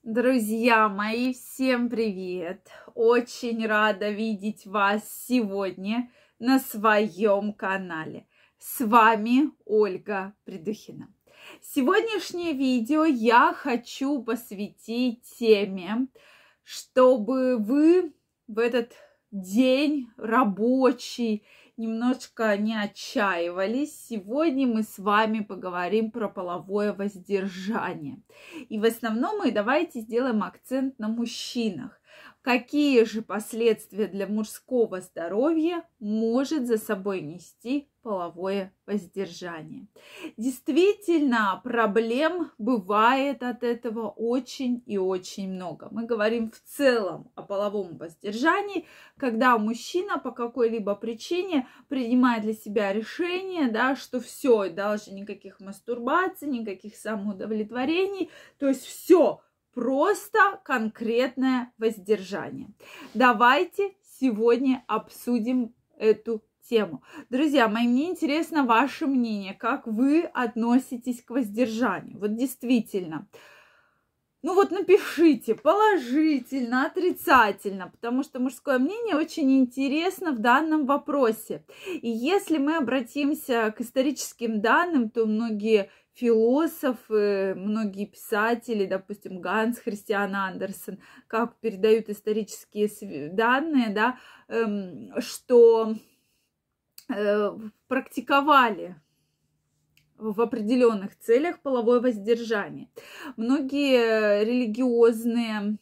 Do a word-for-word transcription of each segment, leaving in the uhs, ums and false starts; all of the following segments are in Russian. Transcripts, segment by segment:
Друзья мои, всем привет! Очень рада видеть вас сегодня на своем канале. С вами Ольга Придухина. Сегодняшнее видео я хочу посвятить теме, чтобы вы в этот день рабочий немножко не отчаивались. Сегодня мы с вами поговорим про половое воздержание. И в основном мы давайте сделаем акцент на мужчинах. Какие же последствия для мужского здоровья может за собой нести половое воздержание? Действительно, проблем бывает от этого очень и очень много. Мы говорим в целом о половом воздержании, когда мужчина по какой-либо причине принимает для себя решение, да, что все, дальше никаких мастурбаций, никаких самоудовлетворений, то есть все. Просто конкретное воздержание. Давайте сегодня обсудим эту тему. Друзья мои, мне интересно ваше мнение, как вы относитесь к воздержанию. Вот действительно, ну вот напишите положительно, отрицательно, потому что мужское мнение очень интересно в данном вопросе. И если мы обратимся к историческим данным, то многие философы, многие писатели, допустим, Ганс Христиан Андерсен, как передают исторические данные, да, эм, что э, практиковали в определенных целях половое воздержание. Многие религиозные,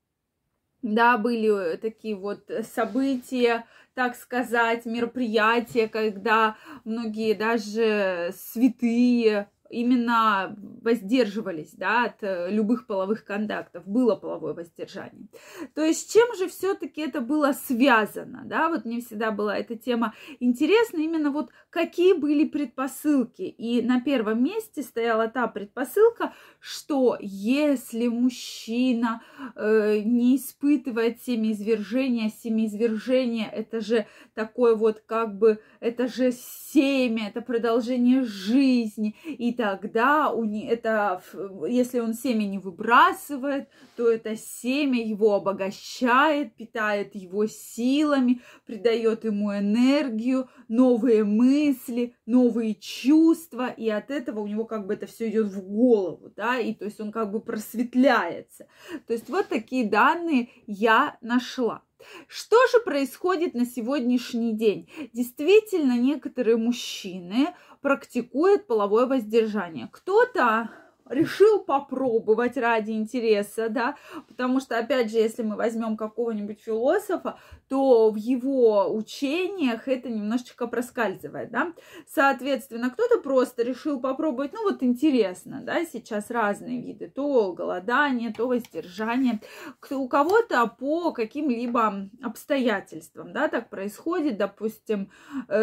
да, были такие вот события, так сказать, мероприятия, когда многие даже святые именно воздерживались, да, от любых половых контактов, было половое воздержание. То есть с чем же все-таки это было связано, да, вот мне всегда была эта тема интересна, именно вот какие были предпосылки. И на первом месте стояла та предпосылка, что если мужчина э, не испытывает семяизвержения, семяизвержение это же такое вот как бы, это же семя, это продолжение жизни, и тогда у не, это, если он семя не выбрасывает, то это семя его обогащает, питает его силами, придает ему энергию, новые мысли, новые чувства, и от этого у него как бы это все идет в голову, да, и то есть он как бы просветляется. То есть вот такие данные я нашла. Что же происходит на сегодняшний день? Действительно, некоторые мужчины практикуют половое воздержание. Кто-то решил попробовать ради интереса, да, потому что, опять же, если мы возьмем какого-нибудь философа, то в его учениях это немножечко проскальзывает, да. Соответственно, кто-то просто решил попробовать, ну вот интересно, да, сейчас разные виды, то голодание, то воздержание. У кого-то по каким-либо обстоятельствам, да, так происходит, допустим,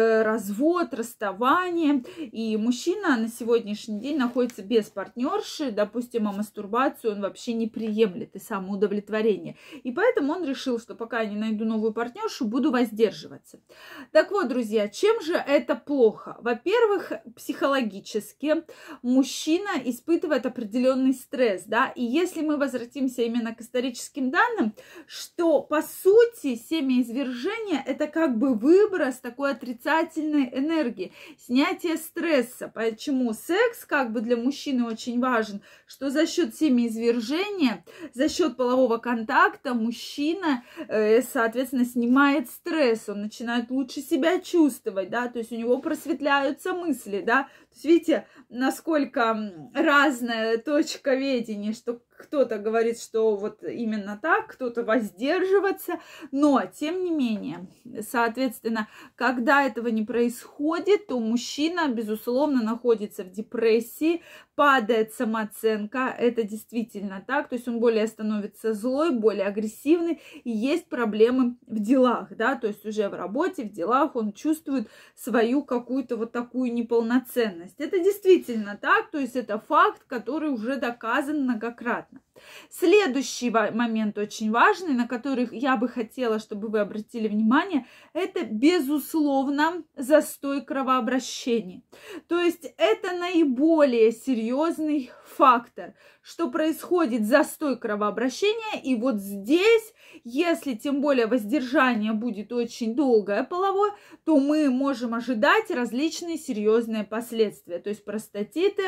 развод, расставание, и мужчина на сегодняшний день находится без партнера, допустим, а мастурбацию он вообще не приемлет и самоудовлетворение. И поэтому он решил, что пока я не найду новую партнершу, буду воздерживаться. Так вот, друзья, чем же это плохо? Во-первых, психологически мужчина испытывает определенный стресс, да, и если мы возвратимся именно к историческим данным, что по сути семяизвержение это как бы выброс такой отрицательной энергии, снятие стресса. Почему секс как бы для мужчины очень важен? важен, что за счет семяизвержения, за счет полового контакта мужчина, э, соответственно, снимает стресс, он начинает лучше себя чувствовать, да, то есть у него просветляются мысли, да, то есть видите, насколько разная точка видения, что кто-то говорит, что вот именно так, кто-то воздерживаться, но, тем не менее, соответственно, когда этого не происходит, то мужчина, безусловно, находится в депрессии, падает самооценка, это действительно так, то есть он более становится злой, более агрессивный, и есть проблемы в делах, да, то есть уже в работе, в делах он чувствует свою какую-то вот такую неполноценность. Это действительно так, то есть это факт, который уже доказан многократно. Следующий момент очень важный, на который я бы хотела, чтобы вы обратили внимание, это, безусловно, застой кровообращения. То есть это наиболее серьезный фактор, что происходит застой кровообращения, и вот здесь, если тем более воздержание будет очень долгое половое, то мы можем ожидать различные серьезные последствия, то есть простатиты,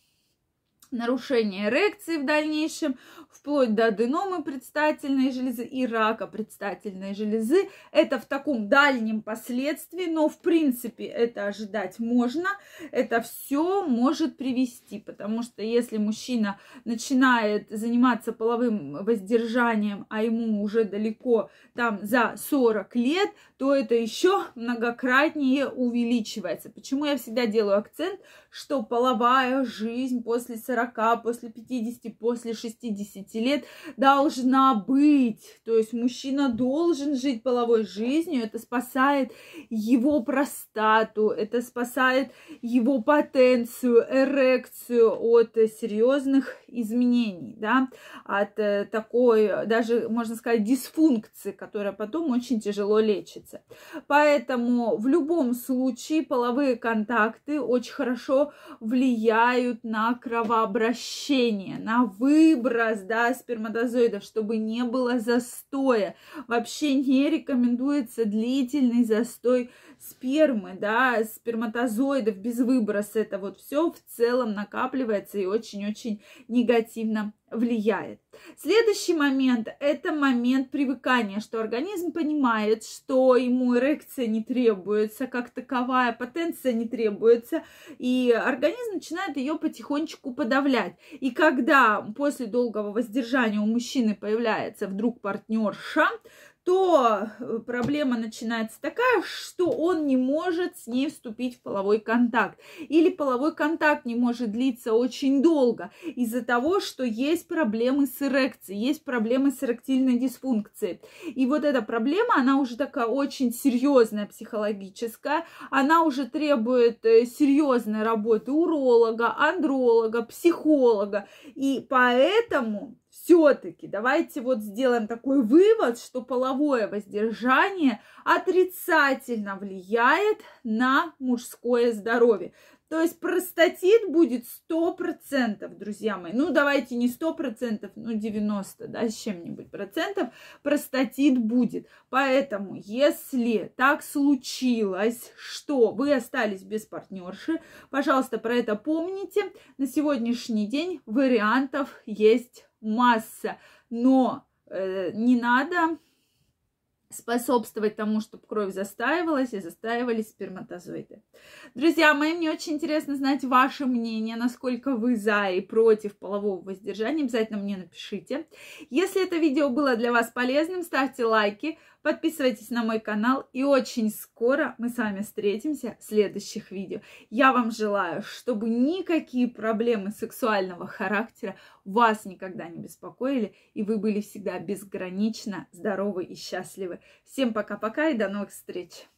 нарушение эрекции в дальнейшем, вплоть до аденомы предстательной железы и рака предстательной железы. Это в таком дальнем последствии, но в принципе это ожидать можно. Это все может привести, потому что если мужчина начинает заниматься половым воздержанием, а ему уже далеко там за сорок лет, то это еще многократнее увеличивается. Почему я всегда делаю акцент, что половая жизнь после сорока, после пятидесяти, после шестидесяти лет должна быть. То есть мужчина должен жить половой жизнью. Это спасает его простату, это спасает его потенцию, эрекцию от серьезных изменений, да, от такой, даже можно сказать, дисфункции, которая потом очень тяжело лечится. Поэтому в любом случае половые контакты очень хорошо влияют на кровообращение, на выброс, да, сперматозоидов, чтобы не было застоя. Вообще не рекомендуется длительный застой спермы, да, сперматозоидов без выброса. Это вот все в целом накапливается и очень-очень негативно влияет. Следующий момент – это момент привыкания, что организм понимает, что ему эрекция не требуется, как таковая потенция не требуется, и организм начинает ее потихонечку подавлять. И когда после долгого воздержания у мужчины появляется вдруг партнерша, то проблема начинается такая, что он не может с ней вступить в половой контакт. Или половой контакт не может длиться очень долго из-за того, что есть проблемы с эрекцией, есть проблемы с эректильной дисфункцией. И вот эта проблема, она уже такая очень серьезная, психологическая, она уже требует серьезной работы уролога, андролога, психолога. И поэтому все-таки давайте вот сделаем такой вывод, что половое воздержание отрицательно влияет на мужское здоровье. То есть простатит будет сто процентов, друзья мои. Ну, давайте не сто процентов, ну, девяносто, да, с чем-нибудь процентов простатит будет. Поэтому, если так случилось, что вы остались без партнерши, пожалуйста, про это помните. На сегодняшний день вариантов есть масса, но э, не надо способствовать тому, чтобы кровь застаивалась и застаивались сперматозоиды. Друзья мои, мне очень интересно знать ваше мнение, насколько вы за и против полового воздержания. Обязательно мне напишите. Если это видео было для вас полезным, ставьте лайки, подписывайтесь на мой канал, и очень скоро мы с вами встретимся в следующих видео. Я вам желаю, чтобы никакие проблемы сексуального характера вас никогда не беспокоили, и вы были всегда безгранично здоровы и счастливы. Всем пока-пока и до новых встреч!